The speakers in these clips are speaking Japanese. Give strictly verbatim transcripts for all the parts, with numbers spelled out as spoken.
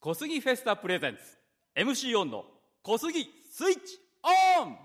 小杉フェスタプレゼンツ エムシー オンの小杉スイッチオン。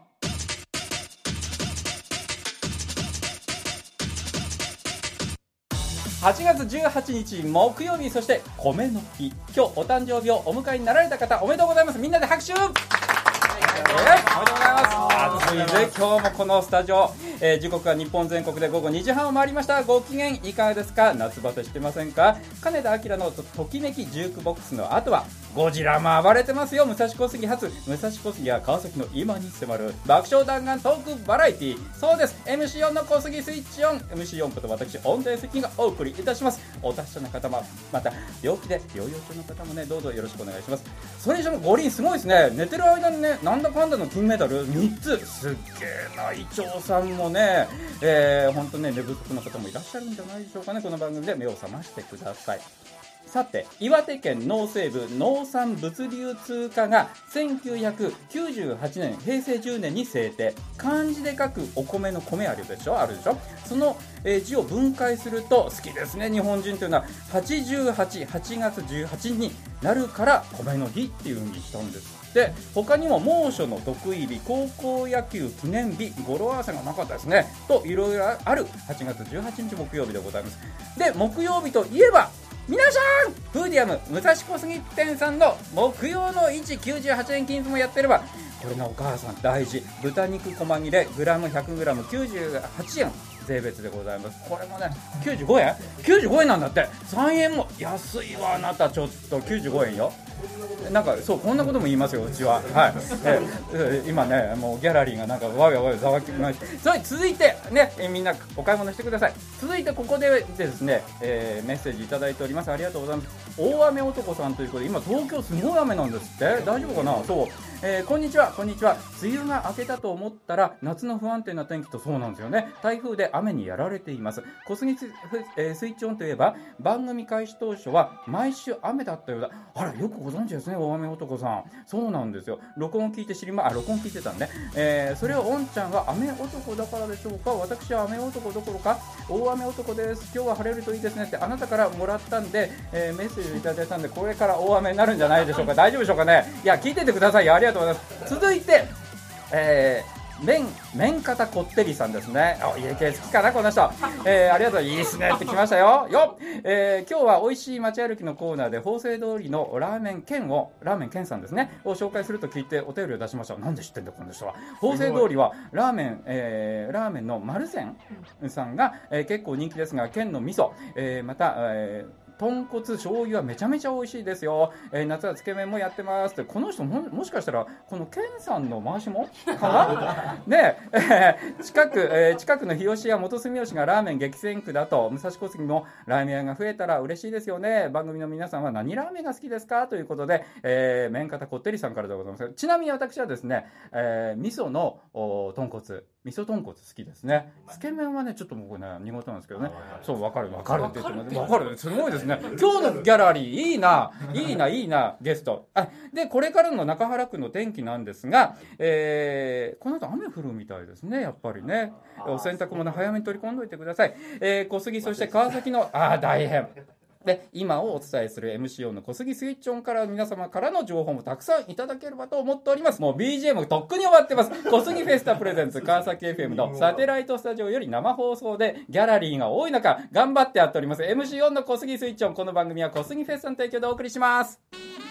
はちがつじゅうはちにち木曜日、そして米の日、今日お誕生日をお迎えになられた方おめでとうございます。みんなで拍手。おめでとうございます。暑いぜ今日もこのスタジオ、えー、時刻は日本全国で午後にじはんを回りました。ご機嫌いかがですか？夏バテしてませんか？金田明の と, ときめきジュークボックスの後はゴジラも暴れてますよ。武蔵小杉発武蔵小杉や川崎の今に迫る爆笑弾丸トークバラエティー、そうです エムシー オンの小杉スイッチオン。 エムシー オンこと私音声責任がお送りいたします。お達者の方もまた病気で療養中の方もね、どうぞよろしくお願いします。それにしても五輪すごいですね。寝てる間にね、なんだかんだの金メダルみっつ、すっげえな。伊調さんもね、えー、本当ね寝不足の方もいらっしゃるんじゃないでしょうかね。この番組で目を覚ましてください。さて、岩手県農西部農産物流通課がせんきゅうひゃくきゅうじゅうはちねんへいせいじゅうねんに制定。漢字で書くお米の米あるでしょあるでしょその、えー、字を分解すると、好きですね日本人というのは、はちじゅうはち、はちがつじゅうはちにちになるから米の日っていう風にしたんです。で、他にも猛暑の得意日、高校野球記念日、語呂合わせがなかったですねと、いろいろあるはちがつじゅうはちにち木曜日でございます。で、木曜日といえば皆さん、フーディアム武蔵小杉店さんの木曜のいちきゅうじゅうはちえん均一もやってれば、これのお母さん大事、豚肉細切れグラム ひゃくグラムきゅうじゅうはちえん税別でございます。これもねきゅうじゅうごえんきゅうじゅうごえんなんだって。さんえんも安いわ。あなたちょっときゅうじゅうごえんよ。なんかそう、こんなことも言いますようちは。はい、え今ねもうギャラリーがなんかわやわやざわきまして、それ続いてね、みんなお買い物してください。続いてここでですね、えー、メッセージいただいております。ありがとうございます。大雨男さんということで、今東京すごい雨なんですって。大丈夫かな。そう、えー、こんにちはこんにちは。梅雨が明けたと思ったら夏の不安定な天気と、そうなんですよね。台風で雨にやられています。小杉ス、えー、スイッチオンといえば番組開始当初は毎週雨だったようだ。あら、よくご存知ですね大雨男さん。そうなんですよ。録音聞いて知りまあ録音聞いてたんで、えー、それをおんちゃんは雨男だからでしょうか。私は雨男どころか大雨男です。今日は晴れるといいですねってあなたからもらったんで、えー、メッセージをいただいたんで、これから大雨になるんじゃないでしょうか。大丈夫でしょうかね。いや、聞いててくださいよ。ありがとうございます。続いて、えー麺麺方こってりさんですね。あ、家系好きかなこの人、えー、ありがとう。いいですねって来ましたよよ、えー、今日は美味しい街歩きのコーナーで法政通りのラーメン県をラーメン県さんですねを紹介すると聞いてお便りを出しました。なんで知ってんだこの人は。法政通りはラーメン、えー、ラーメンの丸善さんが、えー、結構人気ですが、県の味噌、えー、また、えー豚骨醤油はめちゃめちゃ美味しいですよ、えー、夏はつけ麺もやってますって。この人 も, もしかしたらこのケンさんの回しもかなねえー、近く、えー、近くの日吉や元住吉がラーメン激戦区だと、武蔵小杉もラーメン屋が増えたら嬉しいですよね。番組の皆さんは何ラーメンが好きですかということで、えー、麺方こってりさんからでございます。ちなみに私はですね、えー、味噌の豚骨味噌豚骨好きですね。つけ麺はねちょっと僕ね苦手なんですけどね。そう、分かる分かるって言ってます。分かる、すごいですね。今日のギャラリーいいないいないいなゲスト。あで、これからの中原区の天気なんですが、えー、この後雨降るみたいですね。やっぱりね、お洗濯物早めに取り込んどいてください。えー、小杉、そして川崎のあー大変で、今をお伝えする エムシー オンの小杉スイッチオンから皆様からの情報もたくさんいただければと思っております。もう ビージーエム とっくに終わってます。小杉フェスタプレゼンツ川崎 エフエム のサテライトスタジオより生放送でギャラリーが多い中頑張ってやっております エムシー オンの小杉スイッチオン。この番組は小杉フェスタの提供でお送りします。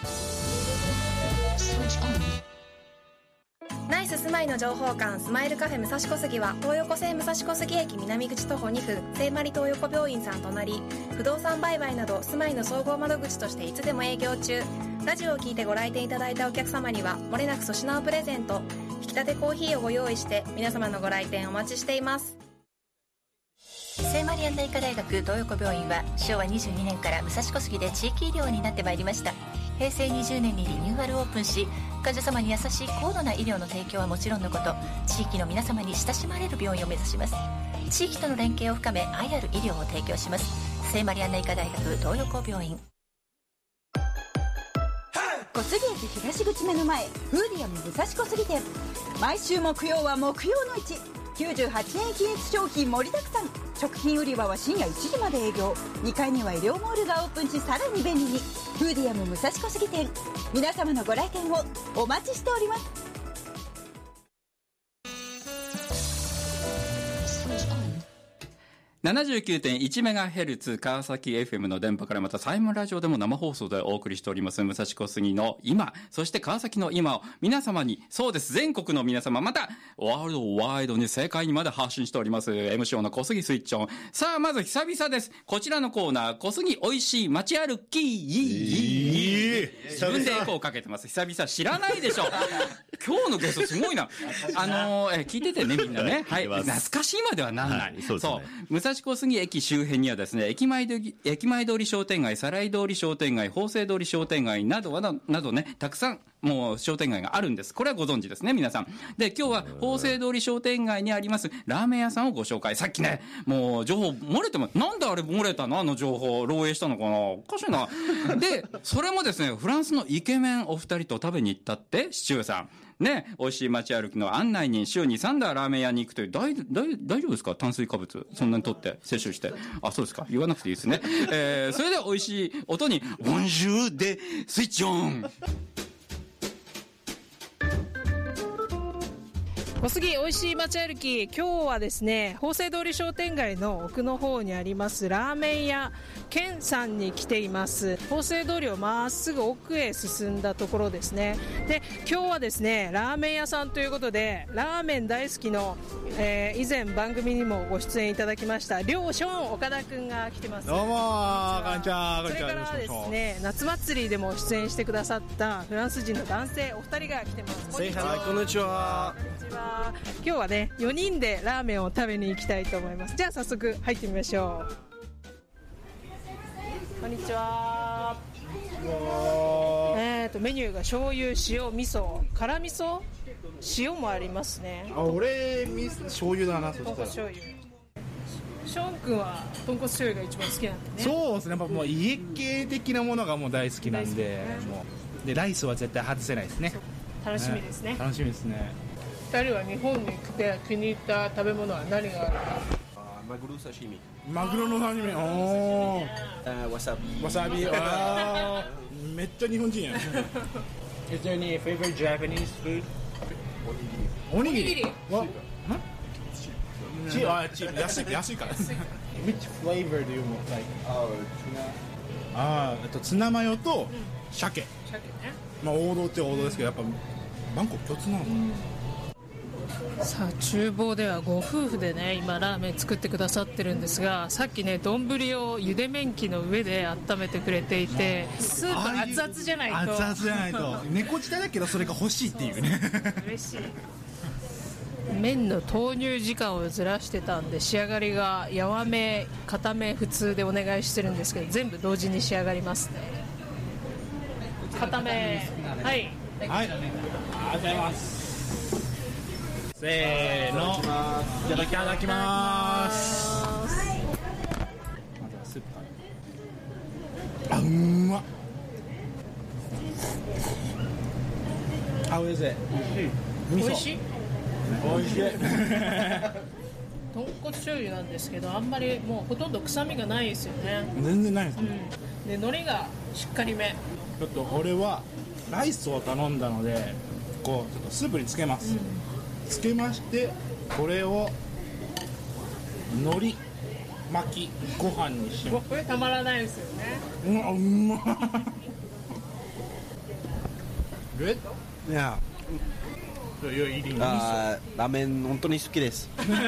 ナイススマイの情報館スマイルカフェ武蔵小杉は東横線武蔵小杉駅南口徒歩にふん、聖マリ東横病院さん隣、不動産売買など住まいの総合窓口としていつでも営業中。ラジオを聞いてご来店いただいたお客様にはもれなく粗品をプレゼント、引き立てコーヒーをご用意して皆様のご来店お待ちしています。 聖マリアンナ医科大学東横病院はしょうわにじゅうにねんから武蔵小杉で地域医療になってまいりました。へいせいにじゅうねんにリニューアルオープンし、患者様に優しい高度な医療の提供はもちろんのこと、地域の皆様に親しまれる病院を目指します。地域との連携を深め愛ある医療を提供します。聖マリアンナ医科大学東横病院。 小杉駅東口目の前、フーディアム武蔵小杉店。毎週木曜は木曜の市。 きゅうじゅうはちねん均一商品盛りだくさん。食品売り場は深夜いちじまで営業。にかいには医療モールがオープンし、さらに便利に。フーディアム武蔵小杉店、皆様のご来店をお待ちしております。 ななじゅうきゅうてんいちメガヘルツ 川崎 エフエム の電波から、またサイムラジオでも生放送でお送りしております武蔵小杉の今、そして川崎の今を皆様に、そうです、全国の皆様、またワールドワイドに世界にまで発信しております エムシーオー の小杉スイッチオン。さあ、まず久々です。こちらのコーナー、小杉おいしい街歩き。自分でエコーをかけてます。久々知らないでしょ。今日のゲストすごいな。あのー、え聞いててね、みんなね。はい。懐かしいまではなんない。はい、そうですね。そう。武蔵小杉駅周辺にはですね、駅前で、駅前通り商店街、サライ通り商店街、法政通り商店街などはな、などね、たくさん、もう商店街があるんです。これはご存知ですね、皆さん。で、今日は法政通り商店街にありますラーメン屋さんをご紹介。さっきね、もう情報漏れても、なんであれ漏れたのあの情報、漏洩したのかなおかしいな。で、それもですね、フランスのイケメンお二人と食べに行ったって、シチューさん。ね、美味しい街歩きの案内人、週にさんだラーメン屋に行くという、大、大、大丈夫ですか炭水化物。そんなに取って、摂取して。あ、そうですか言わなくていいですね。えー、それでは美味しい音に、ボンジューでスイッチオン。 小杉おいしい街歩き、今日はですね、法政通り商店街の奥の方にありますラーメン屋ケンさんに来ています。法政通りをまっすぐ奥へ進んだところですね。で、今日はですね、ラーメン屋さんということで、ラーメン大好きの、えー、以前番組にもご出演いただきましたりょうしょん岡田くんが来てます。 どうもこんにちは。 それからですね、夏祭りでも出演してくださったフランス人の男性お二人が来てます。 こんにちは。こんにちは。 こんにちは。今日はね、よにんでラーメンを食べに行きたいと思います。じゃあ早速入ってみましょう。こんにちは。えーとメニューが醤油、塩、味噌、辛味噌、塩もありますね。 あ、俺み醤油だな。そしたら豚骨醤油。ショーン君は豚骨醤油が一番好きなんだね。 そうですね。やっぱもう家系的なものがもう大好きなんで、ね、もうでライスは絶対外せないですね。 楽しみですね。 ね、楽しみですね。 二人は日本に来て気に入った食べ物は何があるか。 マグロ刺身。 マグロの刺身。おー。 あ、わさび。 わさび。あー。めっちゃ日本人や。 Is there any favorite Japanese food? おにぎり。 おにぎり。 わ。チーあチー安い安いから。Which flavor do you like? あ、ツナ。 あー、えっとツナマヨと鮭。 鮭ね。 まあ王道っちゃ王道ですけど、やっぱバンコク共通なのかな。 さあ厨房ではご夫婦でね今ラーメン作ってくださってるんですが、さっきね丼をゆで麺機の上で温めてくれていて、スープ熱々じゃないと熱々じゃないと猫舌だけどそれが欲しいっていうね。 嬉しい。麺の投入時間をずらしてたんで仕上がりがやわめ固め普通でお願いしてるんですけど、全部同時に仕上がりますね。固め。はい、 はい、ありがとうございます。せーの、いただきます。まずはスープから。あ、うまっ。How is it? 美味しい。 美味しい。 豚骨醤油なんですけど、あんまりもうほとんど臭みがないですよね。 全然ないですね。 うん、で海苔がしっかりめ。 ちょっと俺はライスを頼んだので、こうちょっとスープにつけます。うん、つけましてこれを海苔巻きご飯にします。 これたまらないですよね。 うわ、うまっ。Good? Yeah. So you're eating miso? あ、ラーメン本当に好きです。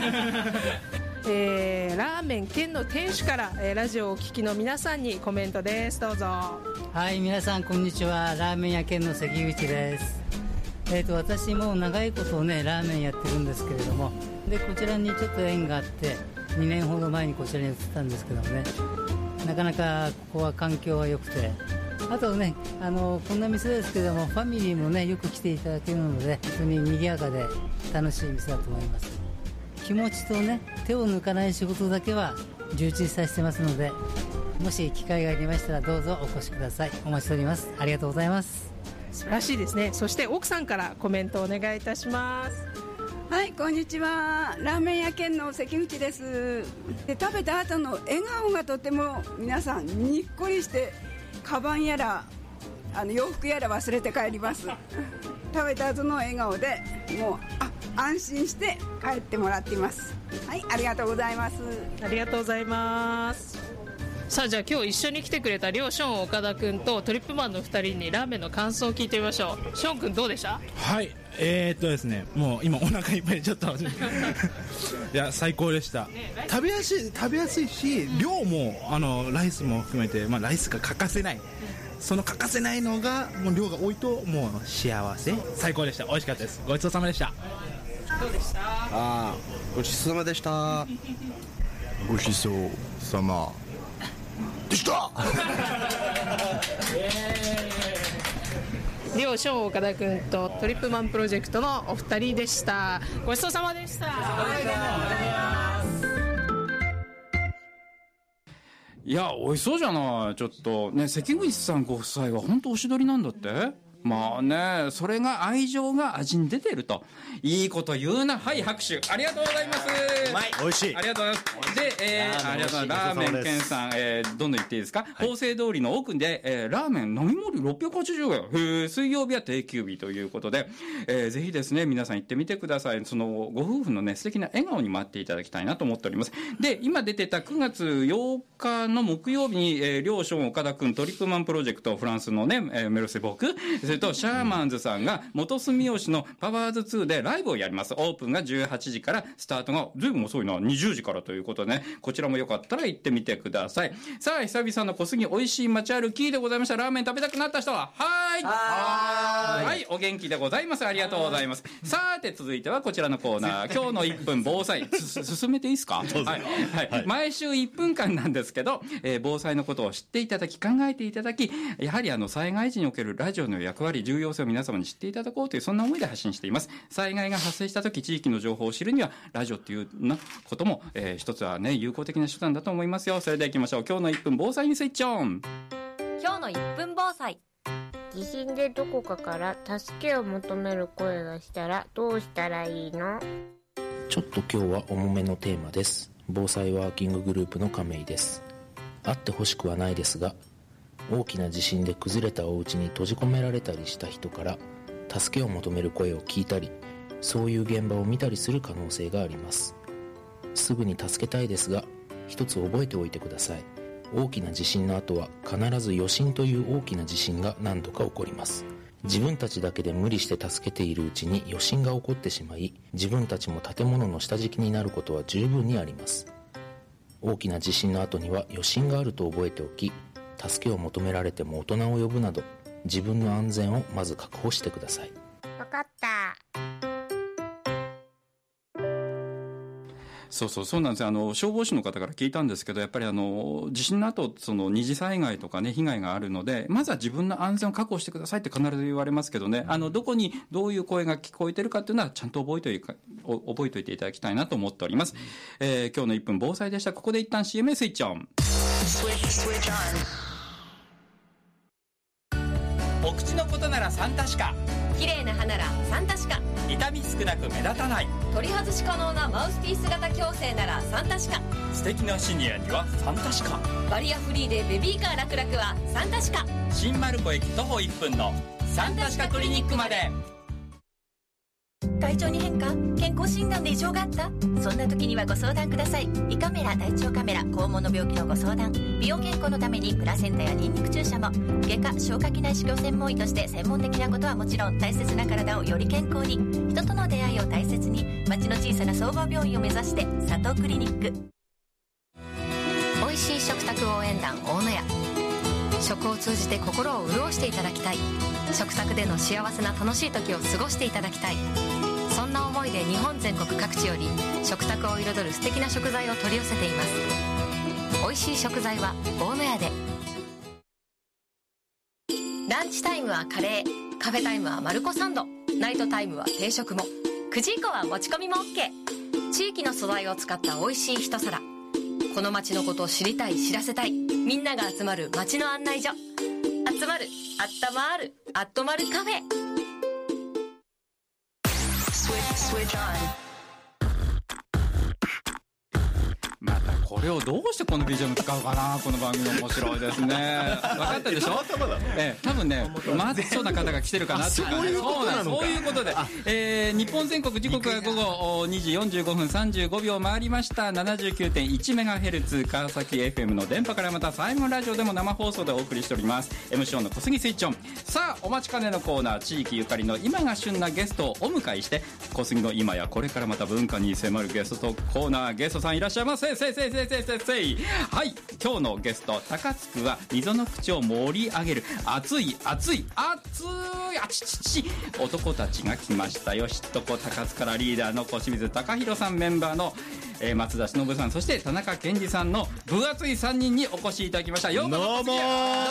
えー、ラーメン県の店主から、えー、ラジオをお聞きの皆さんにコメントです。どうぞ。 はい、皆さんこんにちは。ラーメン屋県の関口です。えーと、私も長いことねラーメンやってるんですけれども、でこちらにちょっと縁があってにねんほど前にこちらに移ったんですけどもね、なかなかここは環境が良くて、あとねあのこんな店ですけどもファミリーもねよく来ていただけるので、本当に賑やかで楽しい店だと思います。気持ちとね手を抜かない仕事だけは充実させてますので、もし機会がありましたらどうぞお越しください。お待ちしております。ありがとうございます。 素晴らしいですね。そして奥さんからコメントをお願いいたします。 はい、こんにちは。ラーメン屋兼の関口です。で、食べた後の笑顔がとても皆さんにっこりして、カバンやらあの洋服やら忘れて帰ります食べた後の笑顔でもうあ安心して帰ってもらっています。はい、ありがとうございます。 ありがとうございます。さあ、じゃあ今日一緒に来てくれたりょう、ショーン、岡田君とトリップマンのふたりにラーメンの感想を聞いてみましょう。ショーン君どうでした？ はい、えー、っとですね、もう今お腹いっぱいちょっといや最高でした、ね、食べやすい食べやすいし、量もあのライスも含めて、まあ、ライスが欠かせない、その欠かせないのがもう量が多いともう幸せ、最高でした。美味しかったです。ごちそうさまでした。 どうでした？ あー、ごちそうさまでした。 ごちそうさまでしたりょう、ショーン、岡田君とトリップマンプロジェクトのお二人でした。ごちそうさまでした。 いや、美味しそうじゃない。ちょっとね、関口さんご夫妻は本当おしどりなんだって。まあね、それが愛情が味に出てると。いいこと言うな。はい、拍手。ありがとうございます。 うまい。美味しい。 ありがとうございます。で、えー、ありがとうございます。ラーメン健さん、えー、どんどん言っていいですか？法政通りの奥で、えー、ラーメン飲み盛りろっぴゃくはちじゅうえん。へー、水曜日は定休日ということで、えー、ぜひですね、皆さん行ってみてください。その、ご夫婦のね、素敵な笑顔に待っていただきたいなと思っております。で、今出てたくがつようかの木曜日に、えー、りょう、ショーン、岡田くん、トリップマンプロジェクト、フランスのね、えー、メルセボーク、それと、シャーマンズさんが元住吉のパワーズツーでライブをやります。オープンがじゅうはちじから、スタートがずいぶん遅いな、にじゅうじからということでね、こちらもよかったら行ってみてください。さあ、久々の小杉美味しい街歩きでございました。ラーメン食べたくなった人ははーいはーい、はい、お元気でございます。ありがとうございます。さて、続いてはこちらのコーナー、今日のいっぷん防災進めていいですか？はい、はいはい、毎週いっぷんかんなんですけど、えー、防災のことを知っていただき、考えていただき、やはりあの災害時におけるラジオの役割、重要性を皆様に知っていただこうという、そんな思いで発信しています。災害が発生した時、地域の情報を知るにはラジオっていうなことも、えー、一つはね、有効的な手段だと思いますよ。それでは行きましょう。今日のいっぷん防災にスイッチオン。 今日のいっぷん防災。地震でどこかから助けを求める声がしたらどうしたらいいの？ ちょっと今日は重めのテーマです。防災ワーキンググループの亀井です。あってほしくはないですが、大きな地震で崩れたお家に閉じ込められたりした人から助けを求める声を聞いたり、そういう現場を見たりする可能性があります。すぐに助けたいですが、一つ覚えておいてください。大きな地震の後は必ず余震という大きな地震が何度か起こります。自分たちだけで無理して助けているうちに余震が起こってしまい、自分たちも建物の下敷きになることは十分にあります。大きな地震の後には余震があると覚えておき、助けを求められても大人を呼ぶなど、自分の安全をまず確保してください。 わかった。 そうそうそうなんですよ。あの消防士の方から聞いたんですけど、やっぱりあの地震の後、その二次災害とかね、被害があるので、まずは自分の安全を確保してくださいって必ず言われますけどね、あのどこにどういう声が聞こえてるかっていうのはちゃんと覚えておいて覚えておいていただきたいなと思っております。えー、今日のいっぷん防災でした。ここで一旦 シーエム へスイッチオン。お口のことならサンタシカ、 綺麗な歯ならサンタシカ、 痛み少なく目立たない、 取り外し可能なマウスピース型矯正ならサンタシカ、 素敵なシニアにはサンタシカ、 バリアフリーでベビーカー楽々はサンタシカ、 新丸子駅徒歩いっぷんのサンタシカクリニックまで。 体調に変化、健康診断で異常があった？そんな時にはご相談ください。胃カメラ、大腸カメラ、肛門の病気のご相談、美容健康のためにプラセンタやニンニク注射も、外科消化器内視鏡専門医として専門的なことはもちろん、大切な体をより健康に、人との出会いを大切に、町の小さな総合病院を目指して佐藤クリニック。美味しい食卓応援団大野屋。食を通じて心を潤していただきたい、食卓での幸せな楽しい時を過ごしていただきたい、そんな思いで日本全国各地より食卓を彩る素敵な食材を取り寄せています。美味しい食材は大野屋で。ランチタイムはカレー、カフェタイムはマルコサンド、ナイトタイムは定食も、くじ以降は持ち込みも OK。 地域の素材を使った美味しい一皿、この街のことを知りたい、知らせたい、みんなが集まる街の案内所、集まる、あったまる、あっとまるカフェ。 またこれをどうしてこの ビージーエム 使うかな、この番組面白いですね。分かったでしょ。ええ、多分ねマッチョな方が来てるかなっていう。そういうことなのか。そういうことで、えー、日本全国時刻は午後にじよんじゅうごふんさんじゅうごびょう回りました。 ななじゅうきゅうてんいちメガヘルツ 川崎 エフエム の電波からまたサイモンラジオでも生放送でお送りしております。 エムシー の小杉スイッチオン。さあお待ちかねのコーナー、地域ゆかりの今が旬なゲストをお迎えして小杉の今やこれからまた文化に迫るゲストとコーナー。ゲストさんいらっしゃいませ。せいせいせいせいせいせい。はい、今日のゲスト高津区は溝の口を盛り上げる熱い熱い熱いあちちち男たちが来ましたよ。しっとこ高津からリーダーの小清水貴弘さん、メンバーの、えー、松田忍さん、そして田中健二さんの分厚いさんにんにお越しいただきました。ようこそ。どうもどうもどうも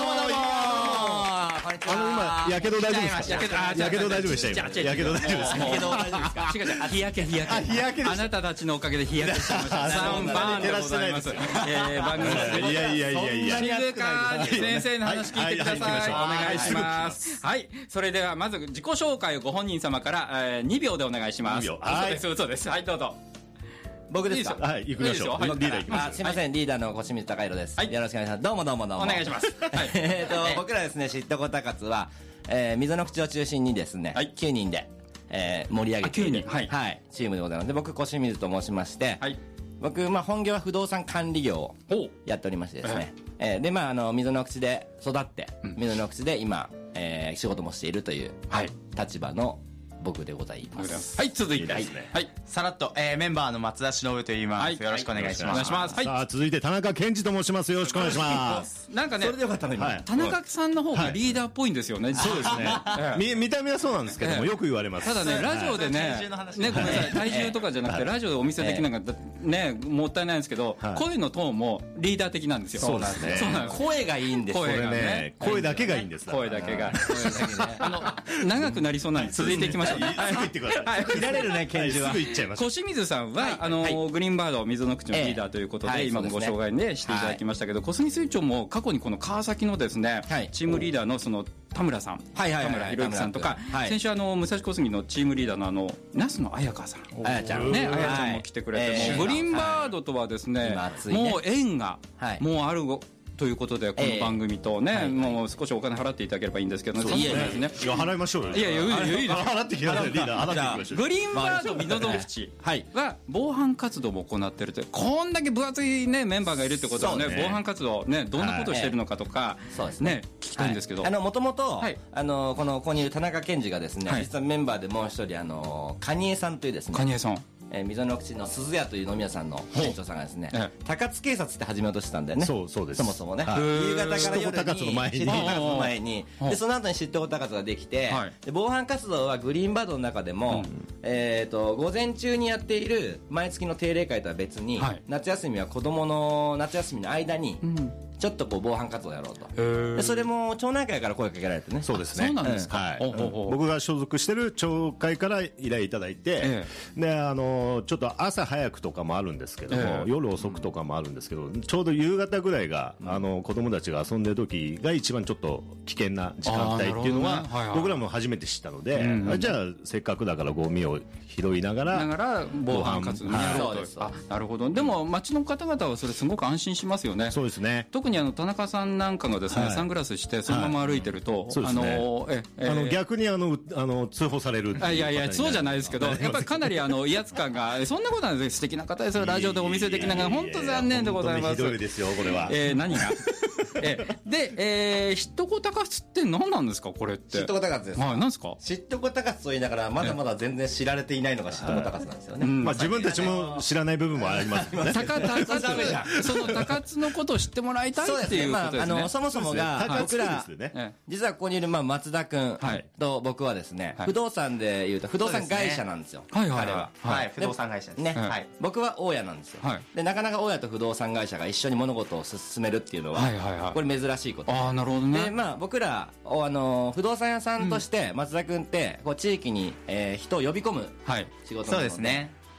あの今やけど大丈夫ですか。やけど大丈夫でした今。やけど大丈夫ですか。 やけど大丈夫ですか。違う違う、日焼け日焼け。日焼け。あなたたちのおかげで日焼けしてました。さんばんでございます。えー、番組のいやいやいやいや。 静かに先生の話聞いてください。お願いします。はい、それではまず自己紹介をご本人様から、えー、にびょうでお願いします。嘘です嘘です。はい、どうぞ。 僕ですか。 はい、行きましょう。リーダー行きましょう。 すいません、リーダーの小清水貴弘です。よろしくお願いします。どうもどうもどうも。 お願いします。 えっと僕らですね、しっとこ高津は溝の口を中心にですねきゅうにんで盛り上げているチームでございます。で、僕小清水と申しまして、僕まあ本業は不動産管理業をやっておりましてですね、でまああの溝の口で育って溝の口で今仕事もしているという立場の僕でございます。 はい、続いて、はい、 さらっと、えー、メンバーの松田忍と言います。よろしくお願いします。お願いします。 さあ、続いて田中健二と申します。よろしくお願いします。 なんかね、 それでよかったのに、 田中さんの方がリーダーっぽいんですよね。 そうですね。見た目はそうなんですけども、よく言われます。 ただね、ラジオでね、ね、ごめんなさい、体重とかじゃなくて、ラジオでお見せできなかったね、もったいないんですけど、声のトーンもリーダー的なんですよ。 そうなんですね。声がいいんですよね。 声だけがいいんです。 声だけが。あの長くなりそうなんで続いていきましょう。 切られるね、ケンジは。 小清水さんはあのグリーンバード溝の口のリーダーということで今もご紹介ねしていただきましたけど、小杉水長も過去にこの川崎のですねチームリーダーのその田村さん、田村博之さんとか、先週あの武蔵小杉のチームリーダーのあの那須野彩香さん、 彩ちゃんね、彩ちゃんも来てくれて、グリーンバードとはですねもう縁がもうあるということで、この番組とね、もう少しお金払っていただければいいんですけどね。 いや払いましょうよ。 いやいやいやいや払ってきなさい、リーダー。払ってきましょう。 グリーンバード溝の口は防犯活動も行っているという、こんだけ分厚いねメンバーがいるってことはね、防犯活動ねどんなことをしているのかとかね聞きたいんですけど、 あの元々あのこのここにいる田中健二がですね、実はメンバーでもう一人あの蟹江さんというですね、 蟹江さん溝の口の鈴屋という飲み屋さんの店長さんがですね、高津警察って始めようとしてたんだよね。 そうそうです。 そもそもね、夕方から夜に高津の前に、 高津の前に、でその後に知ってお高津ができて、で防犯活動はグリーンバードの中でも、えっと午前中にやっている毎月の定例会とは別に、夏休みは子供の夏休みの間にちょっとこう防犯活動をやろうと。でそれも町内会から声かけられてね。 そうですね。 そうなんですか。 僕が所属してる町会から依頼いただいて、であのちょっと朝早くとかもあるんですけども、夜遅くとかもあるんですけど、ちょうど夕方ぐらいがあの子供たちが遊んでる時が一番ちょっと危険な時間帯っていうのは僕らも初めて知ったので、じゃあせっかくだからゴミを拾いながらながら防犯活動にやろうと。あ、なるほど。でも町の方々はそれすごく安心しますよね。 そうですね。 特にあの田中さんなんかがですね、サングラスしてそのまま歩いてると、 あの逆にあのあの通報される。 いやいやそうじゃないですけど、やっぱりかなりあの威圧感がそんなことなんです。素敵な方ですよ。ラジオでお見せできながら本当残念でございます。 ひどいですよこれは。 えー、何がえで、えー、しっとこ高津って何なんですかこれって。 しっとこ高津です。 はい、何ですか。 しっとこ高津と言いながらまだまだ全然知られていないのがしっとこ高津なんですよね。 まあ自分たちも知らない部分もありますよね。 高津その高津のことを知ってもらいたいっていうことですね。 あのそもそもが僕ら実はここにいるまあ松田君と僕はですね、不動産でいうと不動産会社なんですよ。 彼は。はい、不動産会社ですね。僕は大家なんですよ。でなかなか大家と不動産会社が一緒に物事を進めるっていうのはこれ珍しいこと。 ああ、なるほどね。 でまあ僕らあの不動産屋さんとして松田君ってこう地域に人を呼び込む仕事なので。 そうですね。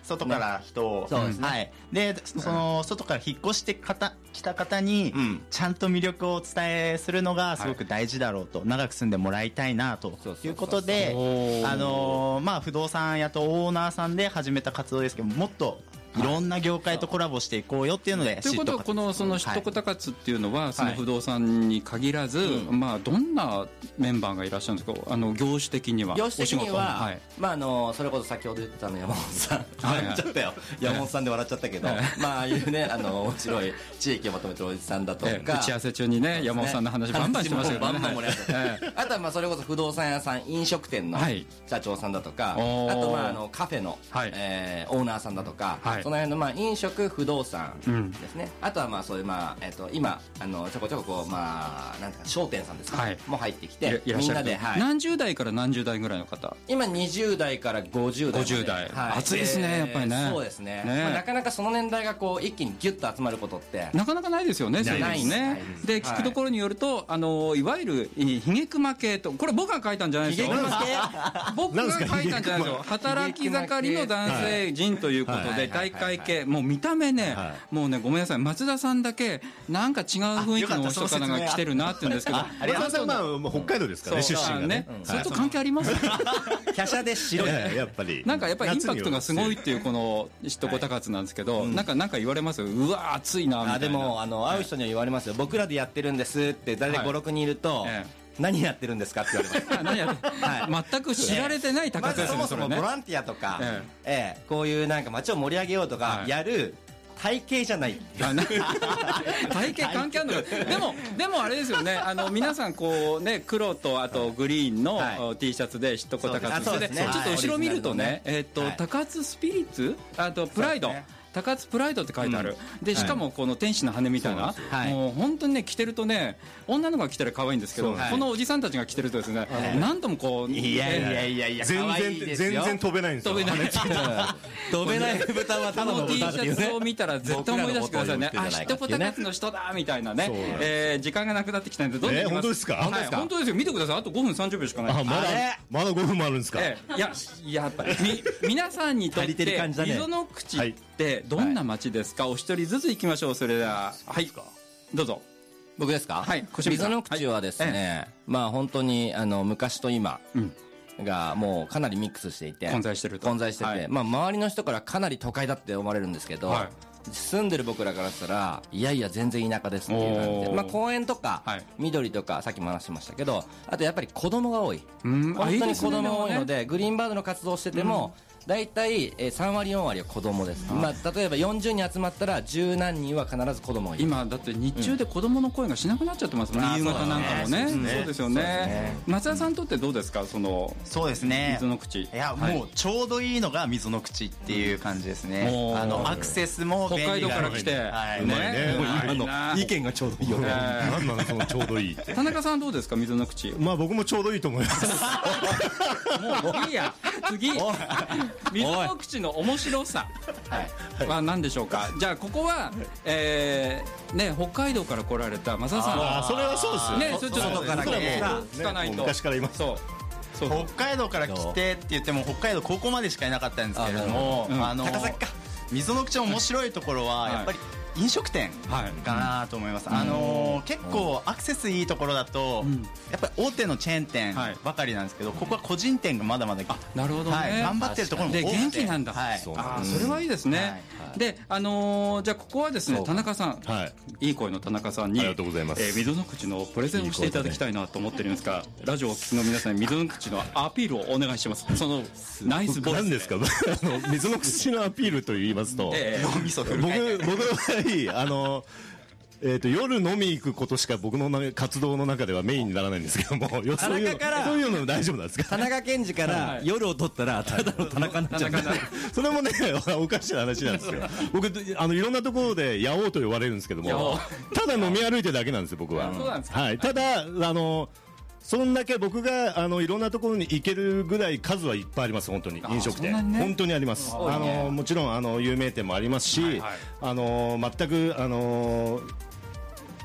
外から人を、 そうですね、 はい、でその外から引っ越して方来た方にちゃんと魅力をお伝えするのがすごく大事だろうと、はい、長く住んでもらいたいなということで、あのーまあ、不動産屋とオーナーさんで始めた活動ですけど、もっといろんな業界とコラボしていこうよっていうので、 ということはこのそのしっとこたかつっていうのはその不動産に限らず、まあどんなメンバーがいらっしゃるんですか、あの業種的には。 業種的には、まああのそれこそ先ほど言ってたの山本さん、笑っちゃったよ、山本さんで笑っちゃったけど、まあああいうね、あの面白い地域をまとめてるおじさんだとか、 打ち合わせ中にね山本さんの話バンバンしてましたけどね。 あとはまあそれこそ不動産屋さん、飲食店の社長さんだとか、あとまああのカフェのオーナーさんだとか、その辺のまあ飲食不動産ですね、うん、あとはまあそういうまあ、えー、と今あのちょこちょここうまあなんていうか商店さんですか、はい、も入ってきてみんなで、はい、 何十代から何十代ぐらいの方、 今にじゅう代からごじゅう代まで、 ごじゅう代、はい、熱いですね、やっぱりね。 そうですね、ね、まあ、なかなかその年代がこう一気にギュッと集まることってなかなかないですよね。 ないですね。 で聞くところによると、あのいわゆるひげくま系と、これ僕が書いたんじゃないですよ、僕が書いたんじゃないですよ。働き盛りの男性陣ということで大会系、もう見た目ね、はい、もうねごめんなさい、松田さんだけなんか違う雰囲気のお人方が来てるなって言うんですけど、 松田さんはまあ北海道ですからね、出身がね。 それと関係あります？ 華奢で白い、 やっぱりなんかやっぱりインパクトがすごいっていうこのしっとこたかつなんですけど、なんかなんか言われますよ、うわ暑いなみたいな。 でもあの会う人には言われますよ、僕らでやってるんですって大体ご、ろくにんいると、何やってるんですかって言われます何やって、はい、全く知られてない高津ですね。 まずそもそもボランティアとか、ええええ、こういうなんか街を盛り上げようとかやる体型じゃない体型関係あるのか。でもでもあれですよね、あの皆さんこうね黒とあとグリーンの、はい、T シャツでしっとこたかつで、ね、ちょっと後ろ見るとね、えっと高津スピリッツ、あとプライド、高津プライドって書いてある、うん、でしかもこの天使の羽みたいな、はい、もう本当にね着てるとね、女の子が着てる可愛いんですけど、はい、このおじさんたちが着てるとですね、はい、何度もこう、 いやいやいやいや、 全然全然飛べないんですよ。 飛べない飛べない豚はただの豚っていうね。 この T シャツを見たら絶対思い出してくださいね。あ、しっとこたかつの人だみたいなね。えー、時間がなくなってきたんでどんどん行きます。 本当ですか？ はい、本当ですよ。見てください。あとごふんさんじゅっぷんしかない。 あ、まだまだごふんもあるんですか？ えー、いややっぱり皆さんにとって溝の口ってどんな街ですか？お一人ずつ行きましょう。それでは、はい、どうぞ。 僕ですか？ はい。 溝の口はですね、まあ本当にあの昔と今がもうかなりミックスしていて、 混在してると。 混在してて、まあ周りの人からかなり都会だって思われるんですけど、住んでる僕らからしたらいやいや全然田舎ですっていう感じで、まあ公園とか緑とかさっきも話しましたけど、あとやっぱり子供が多い。本当に子供が多いので、グリーンバードの活動をしてても大体さんわりよんわりは子供です。まあ例えばよんじゅうにん集まったら十何人は必ず子供がいる。 今だって日中で子供の声がしなくなっちゃってますもんね、夕方なんかもね。そうですよね。松田さんにとってどうですか、そのそうですね、 溝の口。いやもうちょうどいいのが溝の口っていう感じですね。あのアクセスも北海道から来て、 意見がちょうどいいよね。 何なのそのちょうどいいって。 田中さんどうですか、溝の口。 まあ僕もちょうどいいと思います。 もういいや、次。溝の口の面白さは何でしょうか。じゃあここは、えーね、北海道から来られた増田さん。 あ、それはそうですよね。 それちょっと外から来てつかないと。 昔からいます。 そう北海道から来てって言っても北海道ここまでしかいなかったんですけれども、あの高崎か。 溝の口の面白いところはやっぱり飲食店かなと思います。あの結構アクセスいいところだとやっぱり大手のチェーン店ばかりなんですけど、ここは個人店がまだまだなるほどね、 頑張ってるところも多くて、 で元気なんだ。あ、それはいいですね。で、あのじゃあここはですね、田中さん、いい声の田中さんに溝の口のプレゼンをしていただきたいなと思ってるんですが、ラジオをお聞きの皆さんに溝の口のアピールをお願いします。そのナイスボイス。 何ですか、溝の口のアピールと言いますと、僕僕のあのえー、と夜飲み行くことしか僕の活動の中ではメインにならないんですけども、そういうそういうの大丈夫なんですか。 田中健二から夜を取ったらただの田中になっちゃう。 それもねおかしな話なんですよ。僕あのいろんなところでヤオウと呼ばれるんですけども、ただ飲み歩いてるだけなんですよ僕は。はい、ただあのそんだけ僕があのいろんなところに行けるぐらい数はいっぱいあります。本当に飲食店、ね、本当にあります。あのもちろんあの有名店もありますし、はいはい、あの全くあの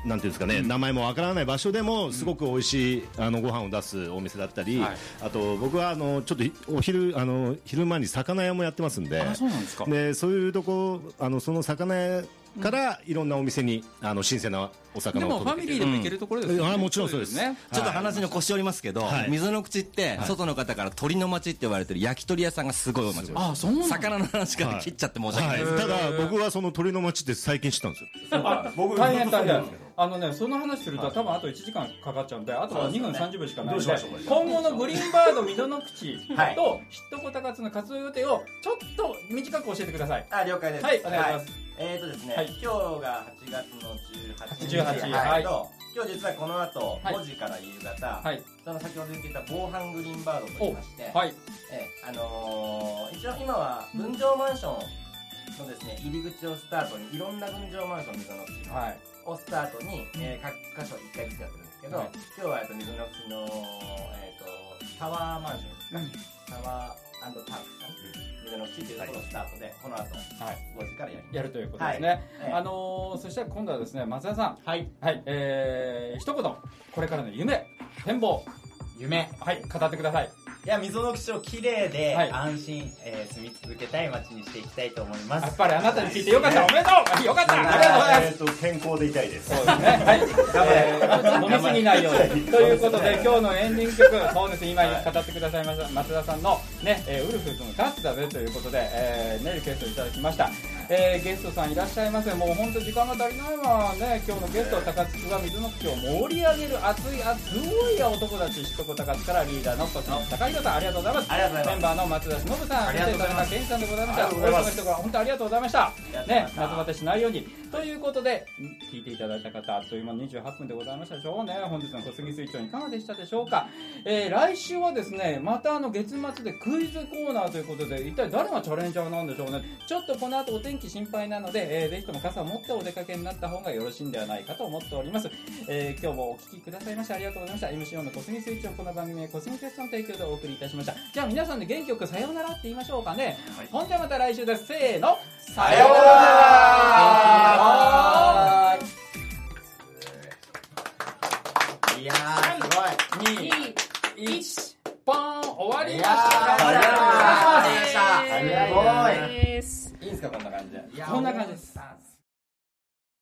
なんていうんですかね、うん、名前もわからない場所でもすごく美味しいあのご飯を出すお店だったり、はい、あと僕はあのちょっとお昼あの昼間に魚屋もやってますんで、 あ、そうなんですか。 でそういうとこあのその魚屋からいろんなお店にあの新鮮なお魚を届けて、 でもファミリーでも行けるところですよね、 うん、あもちろんそうですね。 ちょっと話の腰折りますけど、はい、溝の口って外の方から鳥の町って言われてる焼き鳥屋さんがすごいお町です。 あ、そうなんだ。 魚の話から切っちゃって申し訳ないです、 はいはい、ただ僕はその鳥の町って最近知ったんですよ。 あ、僕大変大変。あのね、その話すると多分あといちじかんかかっちゃうんで、あとはにふんさんじゅっぷんしかないので、今後のグリーンバード溝の口とヒットコタカツの活動予定をちょっと短く教えてください。 あ、了解です。 はい、お願いします。 えーとですね、はい、今日がはちがつのじゅうはちにち、 じゅうはち、はい、 今日実はこの後ごじから夕方、はい、その先ほど言っていた防犯グリーンバードといいまして、はい、えあのー、一応今は分譲マンションのですね入り口をスタートにいろんな分譲マンション溝の口の、はい、をスタートに、えー、各箇所いっかいずつやってるんですけど、はい、今日は、えっと、溝の口の、えー、とタワーマンションですか、タワー&パークさん、溝の口というところをスタートで、この後、はい、ごじからやります。 やるということですね。はい、あのー、そしたら今度はですね、松田さん、はい、はい、えー、一言これからの夢、展望、夢、はい、語ってください。 いや、溝の口をきれいで安心、はい、えー、住み続けたい街にしていきたいと思います。 やっぱりあなたに聞いてよかった、おめでとう、よかった、ありがとうございます。えーと、 健康でいたいです。 そうですね。はい。えー、飲みすぎないように。ということで、今日のエンディング曲、そうですね、今語ってくださいました松田さんのね、えー、ウルフルズの勝つだぜということで、えー、ね、リクエストいただきました。えー、ゲストさんいらっしゃいませ。もう本当時間が足りないわね。今日のゲスト高津は水の口を盛り上げる熱い熱い男たち、ひとこ高津からリーダーの小杉高弘さん、ありがとうございます。 ありがとうございます。 メンバーの松田忍さん、そして田中健さんでございました。多くの人から本当にありがとうございました。ね、夏バテしないように。ということで、聞いていただいた方、あっという間にじゅうはっぷんでございましたでしょうね。本日の小杉水長いかがでしたでしょうか。えー、来週はですね、またあの月末でクイズコーナーということで、一体誰がチャレンジャーなんでしょうね。ちょっとこの後お天気心配なので、えー、ぜひとも傘を持ってお出かけになった方がよろしいんではないかと思っております。えー、今日もお聞きくださいましてありがとうございました。 エムシーオー の小杉水長、この番組は小杉テストの提供でお送りいたしました。じゃあ皆さんで元気よくさようならって言いましょうかね。はい、ほんじゃまた来週です。せーの、さようなら。いやー、すごい。に、いち、ポン、終わりました。 ありがとうございました。 すごい。 いいんですか、こんな感じで。 こんな感じです。